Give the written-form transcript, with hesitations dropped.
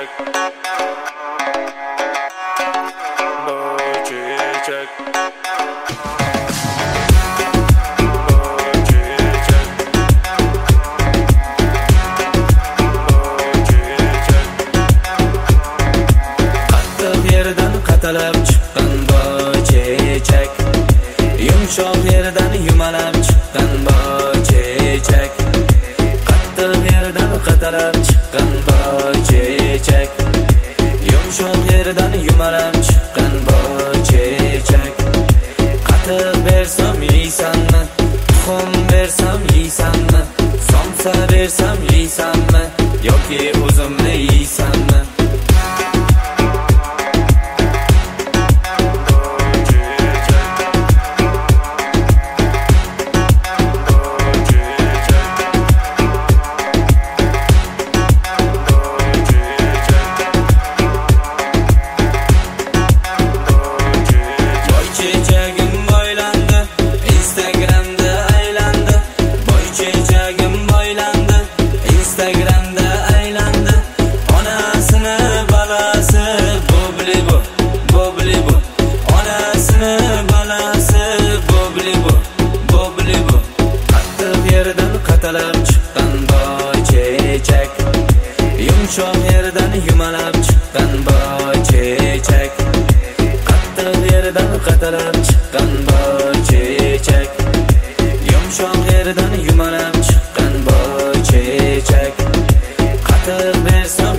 chechak. Boy chechak. Qatalab chiqqan boy chechak, yumshoq yerdan yumalab chiqqan boy chechak. Qattiq yerdan qatalab chiqqan boy chechak, yumshoq yerdan yumalab chiqqan boy chechak. Qatiq bersam yeysanmi, tuxum bersam yeysanmi, somsa bersam yeysanmi, yoki o'zimni yeysanmi? Instagramda aylandi, onasini balasi bobli bu, bobli bu, onasini balasi bobli bu, bobli bu. Qattiq yerdan qatalab chiqqan boy chechak, yumshoq yerdan yumalab chiqqan boy chechak. Qattiq yerdan qatalab chiqqan boy chechak, yumshoq yerdan yumalab chiqqan boy chechak. Qatiq bersam